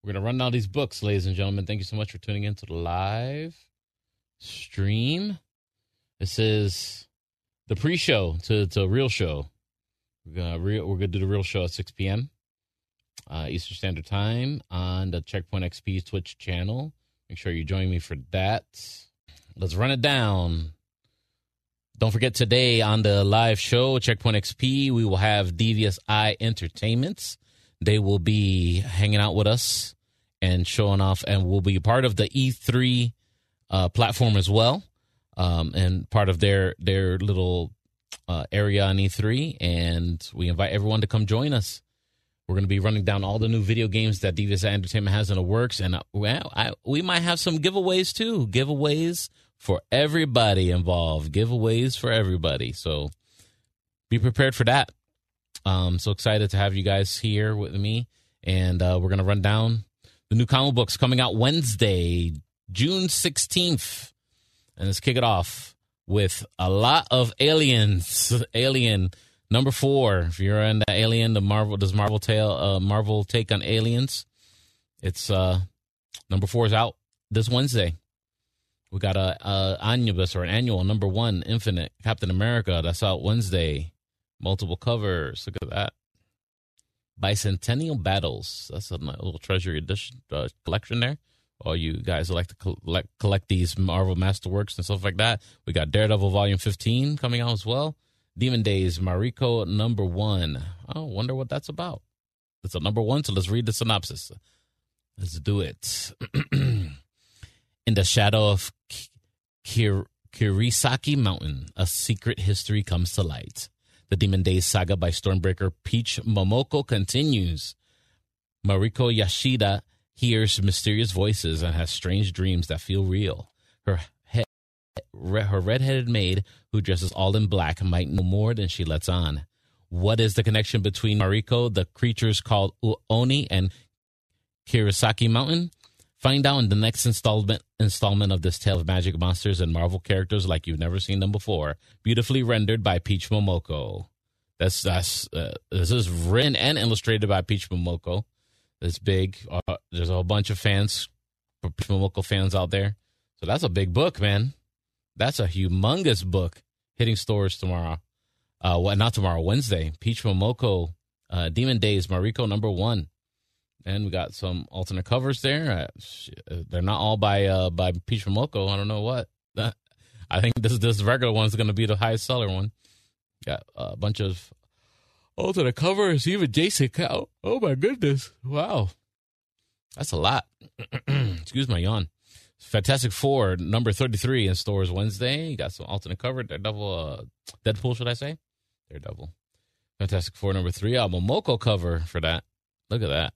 We're going to run down these books, ladies and gentlemen. Thank you so much for tuning in to the live stream. This is the pre-show to a real show. We're gonna do the real show at 6 p.m. Eastern Standard Time on the Checkpoint XP Twitch channel. Make sure you join me for that. Let's run it down. Don't forget, today on the live show, Checkpoint XP, we will have Devious Eye Entertainments. They will be hanging out with us and showing off, and will be part of the E3 platform as well, and part of their little area on E3. And we invite everyone to come join us. We're going to be running down all the new video games that Devious Eye Entertainment has in the works, and we might have some giveaways too. Giveaways for everybody involved. Giveaways for everybody. So be prepared for that. So excited to have you guys here with me. And we're going to run down the new comic books coming out Wednesday, June 16th. And let's kick it off with a lot of Aliens. Alien number 4. If you're in the Alien, Marvel take on Aliens. It's number 4 is out this Wednesday. We got a omnibus or an annual number 1, Infinite Captain America. That's out Wednesday. Multiple covers. Look at that. Bicentennial Battles. That's a little treasury edition collection there. All you guys who like to collect these Marvel Masterworks and stuff like that. We got Daredevil Volume 15 coming out as well. Demon Days Mariko number 1. Oh, wonder what that's about. It's a number 1, so let's read the synopsis. Let's do it. In the shadow of Kirisaki Mountain, a secret history comes to light. The Demon Days saga by Stormbreaker Peach Momoko continues. Mariko Yashida hears mysterious voices and has strange dreams that feel real. Her red-headed maid, who dresses all in black, might know more than she lets on. What is the connection between Mariko, the creatures called Oni, and Kirisaki Mountain? Find out in the next installment of this tale of magic monsters and Marvel characters like you've never seen them before. Beautifully rendered by Peach Momoko. This is written and illustrated by Peach Momoko. It's big. There's a whole bunch of Peach Momoko fans out there. So that's a big book, man. That's a humongous book hitting stores tomorrow. Not tomorrow, Wednesday. Peach Momoko, Demon Days, Mariko number 1. And we got some alternate covers there. They're not all by Peach Momoko. I don't know what. I think this regular one's going to be the highest seller one. Got a bunch of alternate covers. Even Jason Cow. Oh, my goodness. Wow. That's a lot. Excuse my yawn. Fantastic Four, number 33 in stores Wednesday. You got some alternate cover. Deadpool, should I say? Daredevil. Fantastic Four, number 3. A Momoko cover for that. Look at that.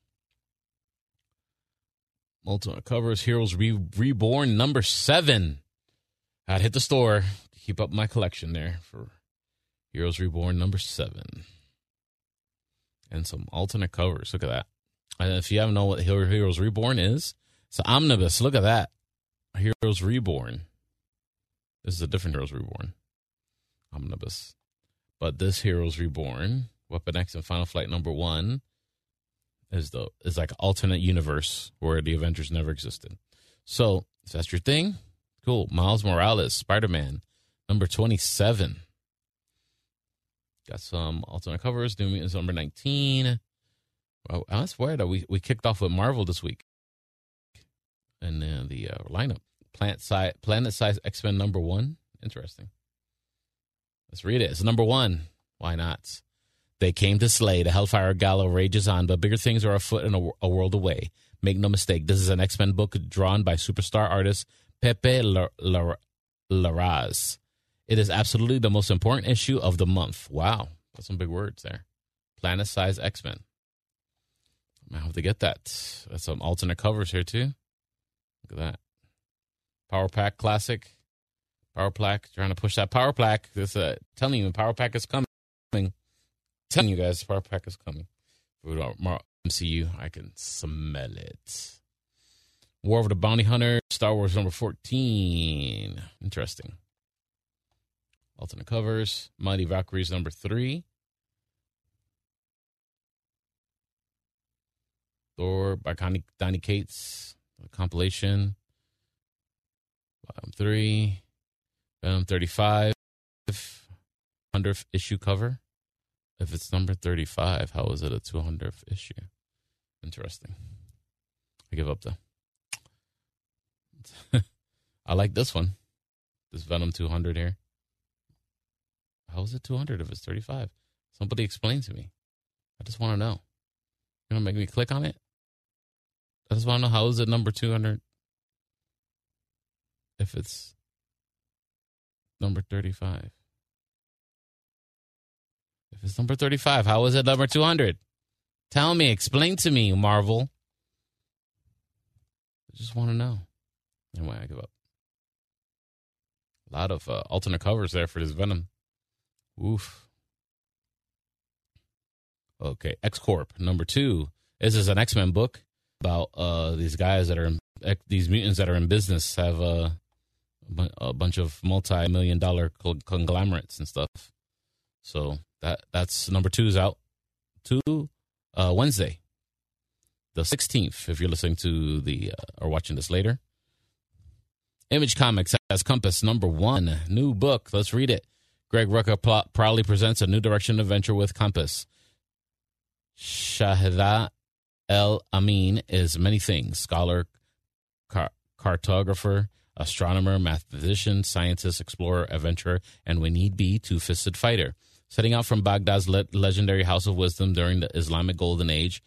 Alternate covers. Heroes Reborn, number 7. I'd hit the store to keep up my collection there for Heroes Reborn, number 7. And some alternate covers. Look at that. And if you haven't know what Heroes Reborn is, it's an omnibus. Look at that. Heroes Reborn. This is a different Heroes Reborn omnibus. But this Heroes Reborn, Weapon X and Final Flight number 1, is like an alternate universe where the Avengers never existed. So, if that's your thing, cool. Miles Morales, Spider-Man, number 27. Got some alternate covers. New Mutants number 19. Well, I swear that we kicked off with Marvel this week. And then the lineup. Planet Size X-Men number 1. Interesting. Let's read it. It's number 1. Why not? They came to slay. The Hellfire Gala rages on, but bigger things are afoot and a world away. Make no mistake, this is an X-Men book drawn by superstar artist Pepe Larraz. It is absolutely the most important issue of the month. Wow. That's some big words there. Planet Size X-Men. I have to get that. That's some alternate covers here, too. Look at that. Power Pack Classic. Power Pack. Trying to push that Power Pack. Telling you, the Power Pack is coming. Telling you guys, the Power Pack is coming. MCU, I can smell it. War of the Bounty Hunter, Star Wars number 14. Interesting. Alternate covers. Mighty Valkyries number 3. Thor by Donny Cates, compilation. Volume 3. Venom 35. 100th issue cover. If it's number 35, how is it a 200th issue? Interesting. I give up, though. I like this one. This Venom 200 here. How is it 200 if it's 35? Somebody explain to me. I just want to know. You're going to make me click on it? I just want to know, how is it number 200 if it's number 35? If it's number 35, how is it number 200? Tell me, explain to me, Marvel. I just want to know. Anyway, I give up. A lot of alternate covers there for this Venom. Oof. Okay, X-Corp, number 2. This is an X-Men book about these guys that are these mutants that are in business, have a bunch of multi-million-dollar conglomerates and stuff. So that's number 2 is out Wednesday, the 16th. If you're listening to or watching this later, Image Comics has Compass number 1, new book. Let's read it. Greg Rucka proudly presents a new direction adventure with Compass. Shahida El Amin is many things: scholar, cartographer, astronomer, mathematician, scientist, explorer, adventurer, and when need be, two-fisted fighter. Setting out from Baghdad's legendary House of Wisdom during the Islamic Golden Age,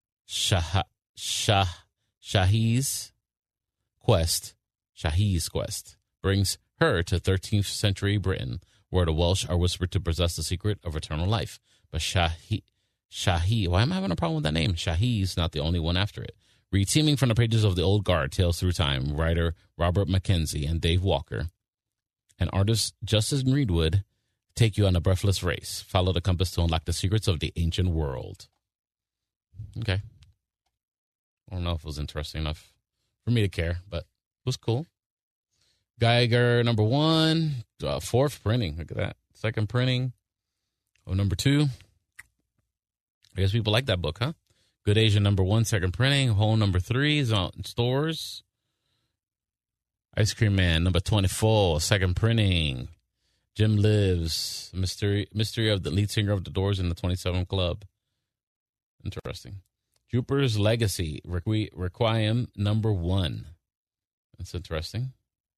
Shahi's quest brings her to 13th century Britain, where the Welsh are whispered to possess the secret of eternal life. But Shahi, why am I having a problem with that name? Shahi's not the only one after it. Read teaming from the pages of The Old Guard, Tales Through Time, writer Robert McKenzie and Dave Walker, and artist Justin Reedwood take you on a breathless race. Follow the compass to unlock the secrets of the ancient world. Okay. I don't know if it was interesting enough for me to care, but it was cool. Geiger, number 1, 4th printing. Look at that. 2nd printing of number 2. I guess people like that book, huh? Good Asian, number 1, 2nd printing. Home, number 3 is out in stores. Ice Cream Man, number 24, 2nd printing. Jim Lives, mystery of the lead singer of The Doors in the 27 Club. Interesting. Jupiter's Legacy, Requiem, number 1. That's interesting.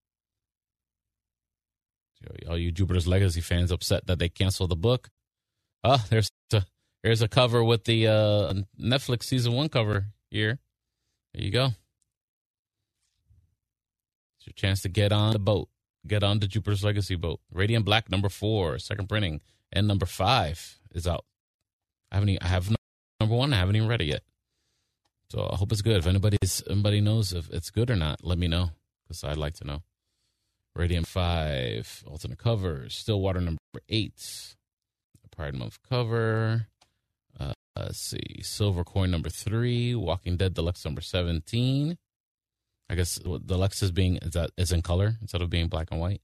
All you Jupiter's Legacy fans upset that they canceled the book. Oh, there's a cover with the Netflix season 1 cover here. There you go. It's your chance to get on the boat. Get on the Jupiter's Legacy boat. Radiant Black, number 4, 2nd printing, and number 5 is out. I have number 1. I haven't even read it yet, so I hope it's good. If anybody knows if it's good or not, let me know, because I'd like to know. Radiant 5, alternate covers. Stillwater, number 8, Pride Month cover. Let's see, Silver Coin, number 3, Walking Dead Deluxe, number 17. I guess Deluxe is in color instead of being black and white.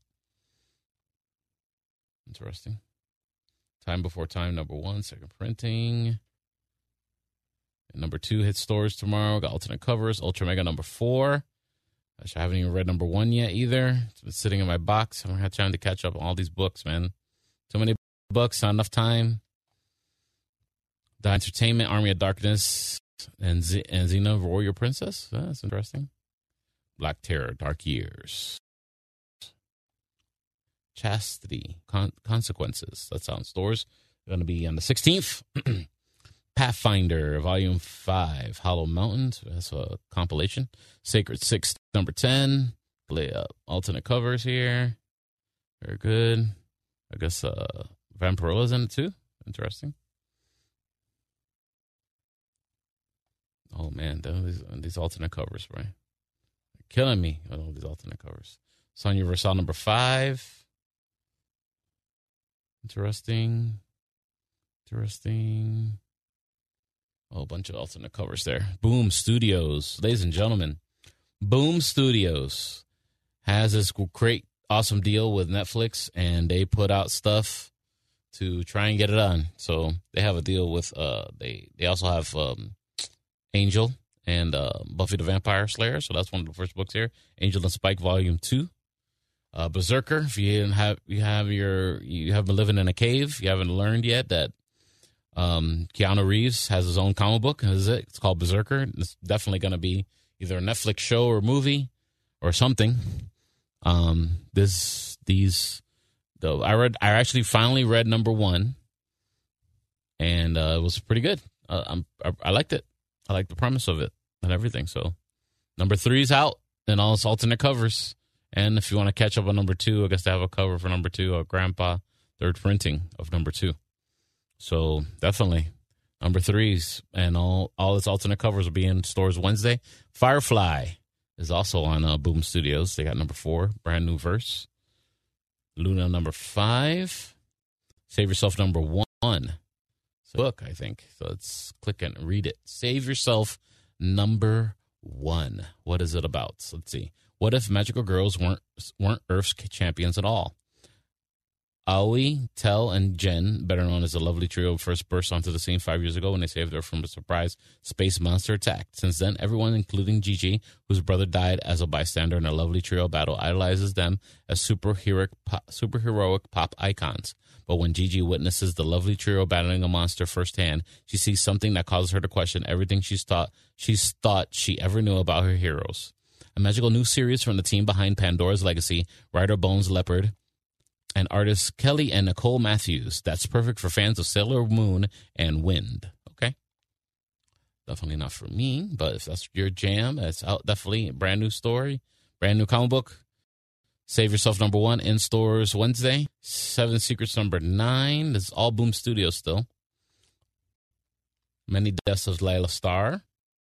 Interesting. Time Before Time, number 1, 2nd printing. And number 2 hits stores tomorrow. Got alternate covers. Ultra Mega, number 4. I haven't even read number 1 yet either. It's been sitting in my box. I haven't had time to catch up on all these books, man. Too many books, not enough time. The Entertainment, Army of Darkness, and Xena, Warrior Princess. That's interesting. Black Terror, Dark Years. Chastity, Consequences. That's out in stores. Going to be on the 16th. Pathfinder, Volume 5, Hollow Mountains. That's a compilation. Sacred 6, number 10. Alternate covers here. Very good. I guess Vampirella is in it too. Interesting. Oh, man. These alternate covers, right? They're killing me with all these alternate covers. Sonya Versailles, number 5. Interesting. Oh, a bunch of alternate covers there. Boom Studios. Ladies and gentlemen, Boom Studios has this great, awesome deal with Netflix, and they put out stuff to try and get it on. So they have a deal with, they also have Angel, and Buffy the Vampire Slayer. So that's one of the first books here. Angel and Spike Volume 2. Berserker. If you haven't been living in a cave, you haven't learned yet that Keanu Reeves has his own comic book. It's called Berserker. It's definitely going to be either a Netflix show or movie or something. I actually finally read number 1, and it was pretty good. I liked it. I liked the premise of it and everything. So number 3 is out and all its alternate covers. And if you want to catch up on number 2, I guess they have a cover for number 2, or Grandpa, third printing of number 2. So definitely number 3s and all its alternate covers will be in stores Wednesday. Firefly is also on Boom Studios. They got number 4, brand new verse. Luna number 5. Save Yourself number 1. It's a book, I think. So let's click and read it. Save Yourself number 1. What is it about? So let's see. What if magical girls weren't Earth's champions at all? Aoi, Tel, and Jen, better known as the lovely trio, first burst onto the scene 5 years ago when they saved Earth from a surprise space monster attack. Since then, everyone, including Gigi, whose brother died as a bystander in a lovely trio battle, idolizes them as superheroic pop icons. But when Gigi witnesses the lovely trio battling a monster firsthand, she sees something that causes her to question everything she's thought she ever knew about her heroes. A magical new series from the team behind Pandora's Legacy, writer Bones Leopard, and artists Kelly and Nicole Matthews. That's perfect for fans of Sailor Moon and Wind. Okay. Definitely not for me, but if that's your jam, it's out. Definitely a brand new story, brand new comic book. Save Yourself number 1 in stores Wednesday. 7 Secrets number 9. This is all Boom Studios still. Many Deaths of Layla Starr.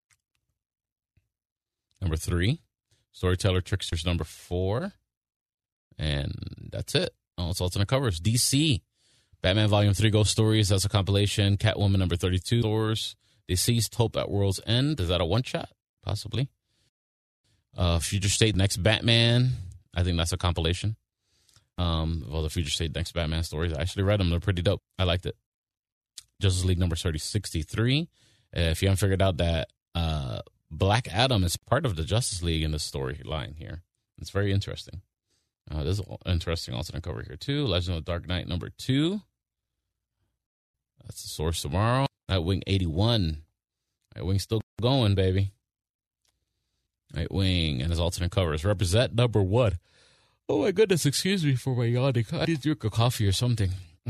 Number 3. Storyteller Tricksters number 4. And that's it. Oh, it's alternate covers. DC. Batman Volume 3 Ghost Stories. That's a compilation. Catwoman number 32. Stores. Deceased Hope at World's End. Is that a one-shot? Possibly. Future State Next Batman. I think that's a compilation. Of all the Future State Next Batman stories. I actually read them. They're pretty dope. I liked it. Justice League number 63. If you haven't figured out that Black Adam is part of the Justice League in this storyline here. It's very interesting. There's an interesting alternate cover here, too. Legend of the Dark Knight number 2. That's the source tomorrow. Nightwing 81. Nightwing's still going, baby. Nightwing and his alternate covers. Represent number 1. Oh, my goodness. Excuse me for my yawning. I need to drink a coffee or something.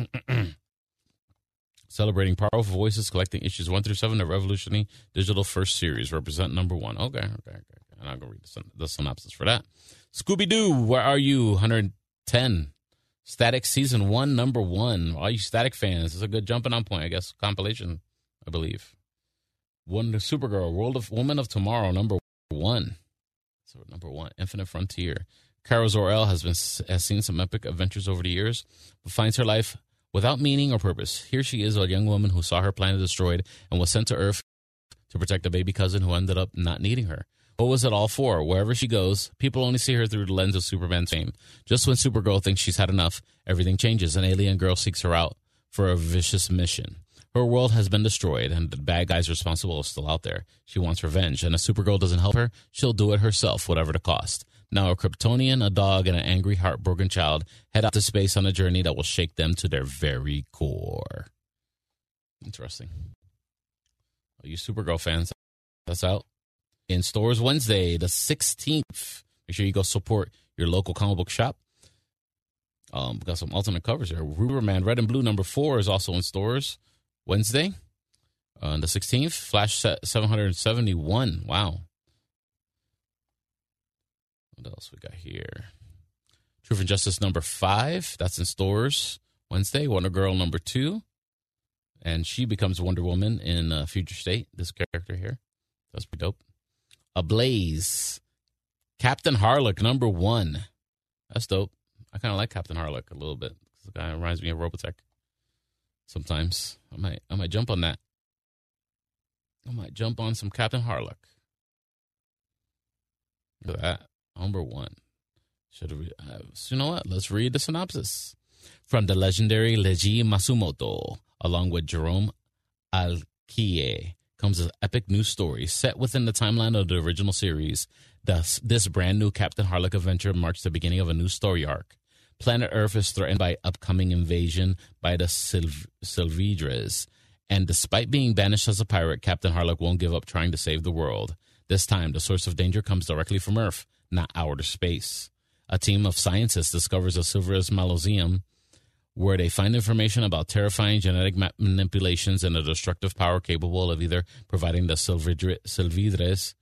Celebrating powerful voices, collecting issues 1 through 7 of Revolutionary Digital First Series. Represent number 1. Okay. I'm not going to read the synopsis for that. Scooby-Doo, Where Are You? 110. Static Season 1, number 1. All you Static fans, it's a good jumping on point, I guess. Compilation, I believe. Supergirl, World of Woman of Tomorrow, number 1. So number 1, Infinite Frontier. Kara Zor-El has seen some epic adventures over the years, but finds her life without meaning or purpose. Here she is, a young woman who saw her planet destroyed and was sent to Earth to protect a baby cousin who ended up not needing her. What was it all for? Wherever she goes, people only see her through the lens of Superman's fame. Just when Supergirl thinks she's had enough, everything changes. An alien girl seeks her out for a vicious mission. Her world has been destroyed, and the bad guys responsible are still out there. She wants revenge, and if Supergirl doesn't help her, she'll do it herself, whatever the cost. Now a Kryptonian, a dog, and an angry, heartbroken child head out to space on a journey that will shake them to their very core. Interesting. Are you Supergirl fans? That's out. In stores Wednesday, the 16th. Make sure you go support your local comic book shop. We got some alternate covers here. Ruberman Red and Blue number 4 is also in stores Wednesday. On the 16th, Flash 771. Wow. What else we got here? Truth and Justice number 5. That's in stores Wednesday. Wonder Girl number 2. And she becomes Wonder Woman in Future State, this character here. That's pretty dope. Ablaze. Captain Harlock number 1. That's dope. I kind of like Captain Harlock a little bit. The guy reminds me of Robotech. Sometimes I might jump on that. I might jump on some Captain Harlock. Look at that. Number 1. So you know what? Let's read the synopsis. From the legendary Leiji Masumoto, along with Jerome Alkie, comes an epic new story set within the timeline of the original series. Thus, this brand new Captain Harlock adventure marks the beginning of a new story arc. Planet Earth is threatened by upcoming invasion by the Sylvidres, and despite being banished as a pirate, Captain Harlock won't give up trying to save the world. This time, the source of danger comes directly from Earth, not outer space. A team of scientists discovers a Sylvidres Mausoleum, where they find information about terrifying genetic manipulations and a destructive power capable of either providing the Sylvidres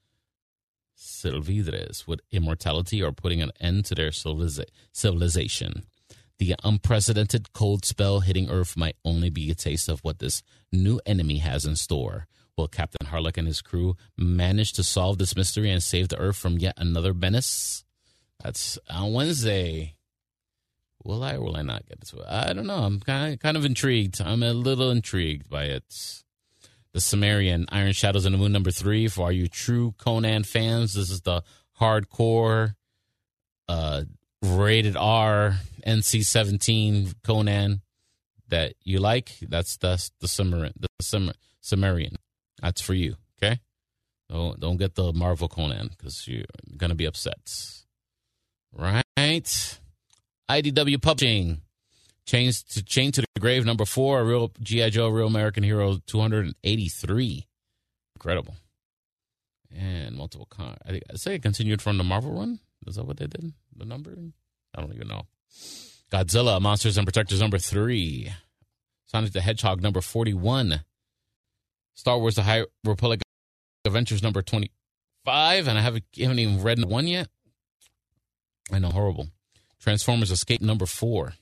with immortality or putting an end to their civilization. The unprecedented cold spell hitting Earth might only be a taste of what this new enemy has in store. Will Captain Harlock and his crew manage to solve this mystery and save the Earth from yet another menace? That's on Wednesday. Will I or will I not get to it? I don't know. I'm kind of intrigued. I'm a little intrigued by it. The Sumerian, Iron Shadows in the Moon, number 3. For all you true Conan fans, this is the hardcore, rated R, NC-17 Conan that you like. That's the Sumerian. That's for you, okay? Don't get the Marvel Conan because you're going to be upset. Right? IDW Publishing, Chain to the Grave, number 4, Real G.I. Joe, Real American Hero, 283. Incredible. And multiple I say it continued from the Marvel run. Is that what they did? The number? I don't even know. Godzilla, Monsters and Protectors, number 3. Sonic the Hedgehog, number 41. Star Wars The High Republic Adventures, number 25. And I haven't even read one yet. I know, horrible. Transformers Escape, number 4.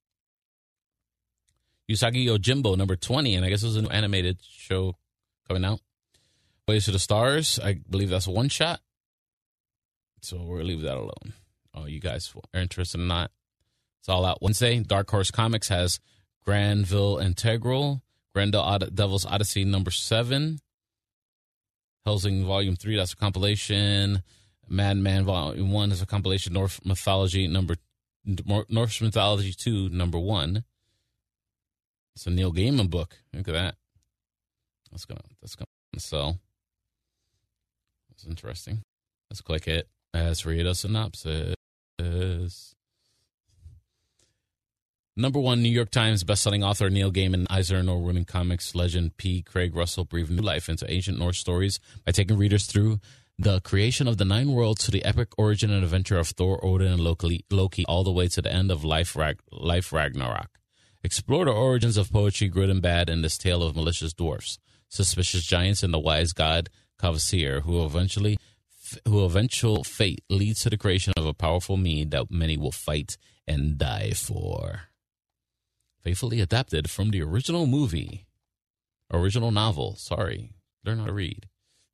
Usagi Yojimbo, number 20. And I guess it was a new animated show coming out. Ways to the Stars, I believe that's a one-shot. So we'll leave that alone. Oh, you guys are interested in that? It's all out Wednesday. Dark Horse Comics has Granville Integral, Grendel Devil's Odyssey, number 7. Helsing, Volume 3, that's a compilation. Madman, Volume 1 is a compilation. Norse Mythology 2, number 1. It's a Neil Gaiman book. Look at that. That's gonna sell. That's interesting. Let's click it. Let's read a synopsis. Number 1 New York Times bestselling author Neil Gaiman, Eisner award-winning comics legend P. Craig Russell breathed new life into ancient Norse stories by taking readers through the creation of the 9 worlds to the epic origin and adventure of Thor, Odin, and Loki, all the way to the end of life Ragnarok. Explore the origins of poetry, good and bad, in this tale of malicious dwarfs, suspicious giants, and the wise god Kvasir, who eventual fate leads to the creation of a powerful mead that many will fight and die for. Faithfully adapted from the original novel. Sorry, learn how to read.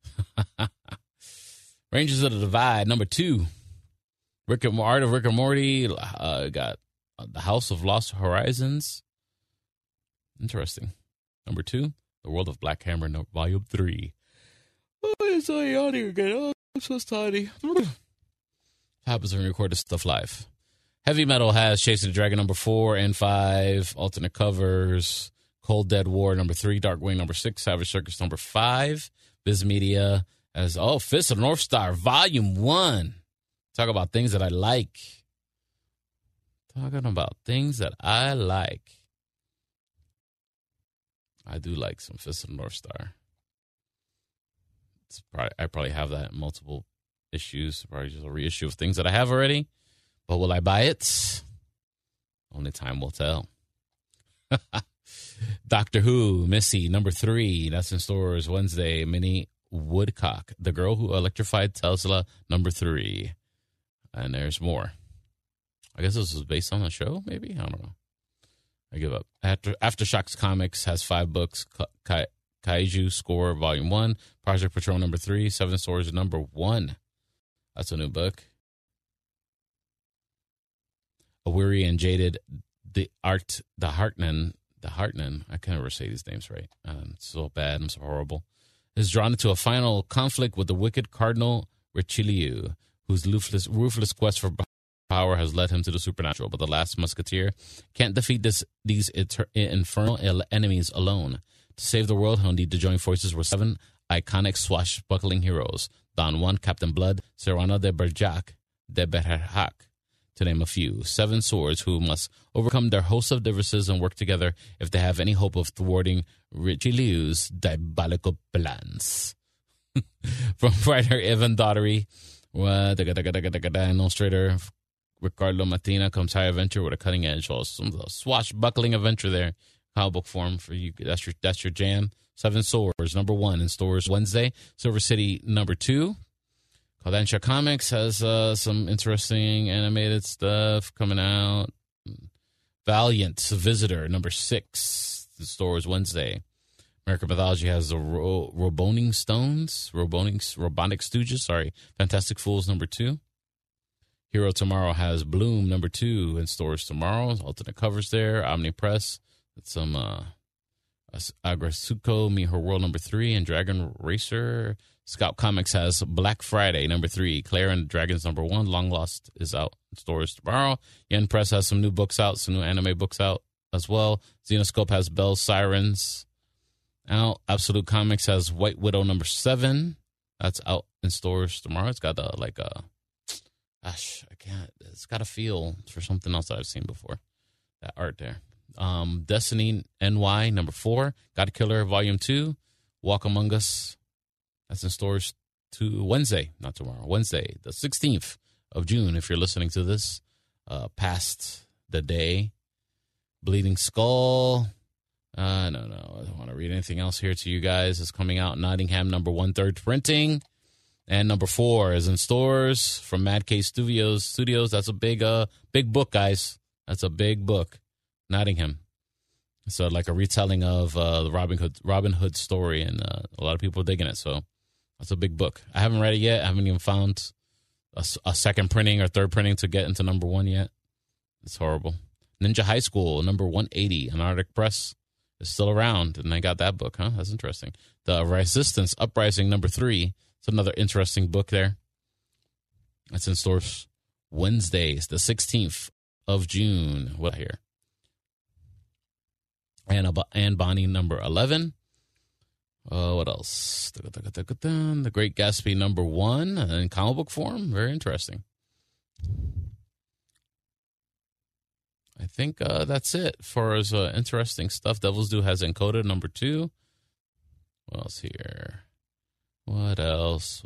Rangers of the Divide, number 2. Art of Rick and Morty. Got The House of Lost Horizons. Interesting. Number 2, The World of Black Hammer, Volume 3. Oh, it's so yawning again. Oh, I'm so tiny. Happens when we record this stuff live. Heavy Metal has Chasing the Dragon, number 4 and 5. Alternate covers. Cold Dead War, number 3. Darkwing, number 6. Savage Circus, number 5. Viz Media as Fist of the North Star, Volume 1. Talk about things that I like. Talking about things that I like. I do like some Fist of the North Star. I probably have that in multiple issues. Probably just a reissue of things that I have already. But will I buy it? Only time will tell. Doctor Who, Missy, number 3. That's in stores Wednesday. Minnie Woodcock, The Girl Who Electrified Tesla, number 3. And there's more. I guess this was based on a show, maybe? I don't know. I give up. Aftershocks Comics has 5 books. Kaiju Score, Volume 1. Project Patrol, number 3. 7 Swords, number 1. That's a new book. A Weary and Jaded, the Hartman. I can never say these names right. It's so bad. I'm so horrible. Is drawn into a final conflict with the wicked Cardinal Richelieu, whose ruthless quest for power has led him to the supernatural. But the last musketeer can't defeat these infernal enemies alone. To save the world, he'll need to join forces with 7 iconic swashbuckling heroes, Don Juan, Captain Blood, Serrano de Bergerac, de Bergerac, to name a few. 7 swords who must overcome their host of differences and work together if they have any hope of thwarting Richelieu's diabolical plans. From writer Evan Daugherty, illustrator Ricardo Martina comes High Adventure with a cutting edge, some swashbuckling adventure there. Comic book form for you. That's your jam. 7 Swords, number 1 in stores Wednesday. Silver City, number 2. Kodansha Comics has some interesting animated stuff coming out. Valiant Visitor, number 6 in stores Wednesday. American Mythology has the Robotic Stooges, Fantastic Fools, number 2. Hero Tomorrow has Bloom, number 2 in stores tomorrow. Alternate covers there. Omni Press. It's some Agrasuko, Meet Her World, number 3, and Dragon Racer. Scout Comics has Black Friday, number 3. Claire and Dragons, number 1. Long Lost is out in stores tomorrow. Yen Press has some new books out, some new anime books out as well. Xenoscope has Bell Sirens out. Absolute Comics has White Widow, number 7. That's out in stores tomorrow. It's got it's got a feel for something else that I've seen before. That art there. Destiny NY, number 4. God Killer, volume 2. Walk Among Us. That's in stores Wednesday, not tomorrow. Wednesday, the 16th of June, if you're listening to this, past the day. Bleeding Skull. No, I don't want to read anything else here to you guys. It's coming out Nottingham, number 1, third printing. And number 4 is in stores from Mad Cave Studios. That's a big book, guys. That's a big book. Nottingham. So like a retelling of the Robin Hood story, and a lot of people are digging it. So that's a big book. I haven't read it yet. I haven't even found a second printing or third printing to get into number 1 yet. It's horrible. Ninja High School, number 180, on Arctic Press, is still around, and I got that book. That's interesting. The Resistance Uprising, number 3. It's another interesting book there. That's in stores Wednesdays, the 16th of June. What I hear. And Bonnie, number 11. What else? The Great Gatsby, number 1, in comic book form. Very interesting. I think that's it for as interesting stuff. Devil's Due has Encoded, number 2. What else here? What else?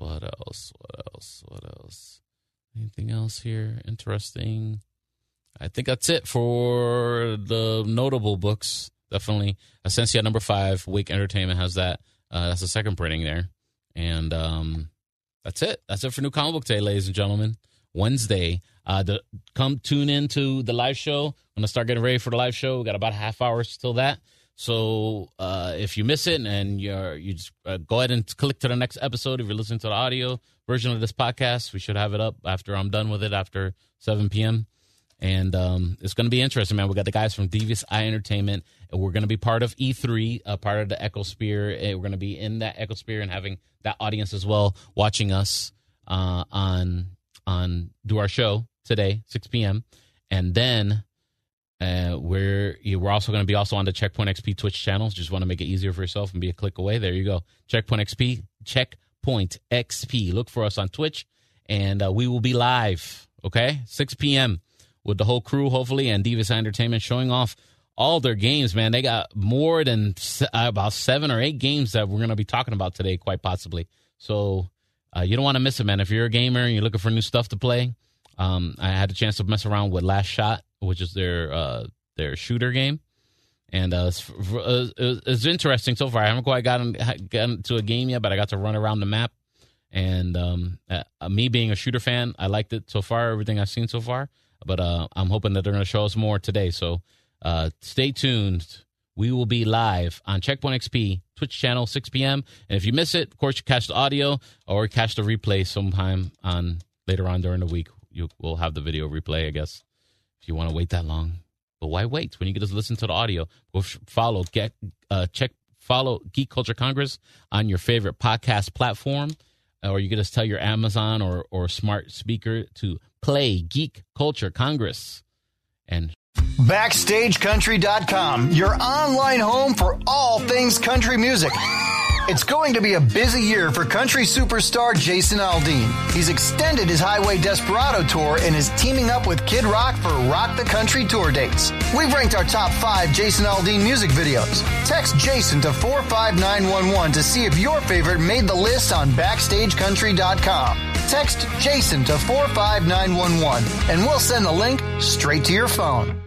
Anything else here interesting? I think that's it for the notable books. Definitely. Essentia, number 5. Wake Entertainment has that. That's the second printing there. And that's it. That's it for New Comic Book Day, ladies and gentlemen. Wednesday. Come tune in to the live show. I'm going to start getting ready for the live show. We got about a half hour till that. So if you miss it and you just go ahead and click to the next episode. If you're listening to the audio version of this podcast, we should have it up after I'm done with it after 7 p.m. And it's going to be interesting, man. We got the guys from Devious Eye Entertainment, and we're going to be part of E3, part of the Ecosphere. We're going to be in that Ecosphere and having that audience as well, watching us do our show today, 6 p.m. And then we're also going to be on the Checkpoint XP Twitch channels. Just want to make it easier for yourself and be a click away. There you go. Checkpoint XP. Look for us on Twitch, and we will be live, okay? 6 p.m. with the whole crew, hopefully, and Devious Entertainment showing off all their games, man. They got more than about 7 or 8 games that we're going to be talking about today, quite possibly. So you don't want to miss it, man. If you're a gamer and you're looking for new stuff to play, I had a chance to mess around with Last Shot, which is their shooter game. And it's interesting so far. I haven't quite gotten to a game yet, but I got to run around the map. And me being a shooter fan, I liked it so far, everything I've seen so far. But I'm hoping that they're going to show us more today. So stay tuned. We will be live on Checkpoint XP Twitch channel, 6 p.m. And if you miss it, of course, you catch the audio or catch the replay sometime later on during the week. We'll have the video replay, I guess, if you want to wait that long. But why wait when you can just listen to the audio? Go follow Geek Culture Congress on your favorite podcast platform, or you can just tell your Amazon or smart speaker to play Geek Culture Congress. And BackstageCountry.com, your online home for all things country music. It's going to be a busy year for country superstar Jason Aldean. He's extended his Highway Desperado tour and is teaming up with Kid Rock for Rock the Country tour dates. We've ranked our top 5 Jason Aldean music videos. Text Jason to 45911 to see if your favorite made the list on BackstageCountry.com. Text Jason to 45911 and we'll send the link straight to your phone.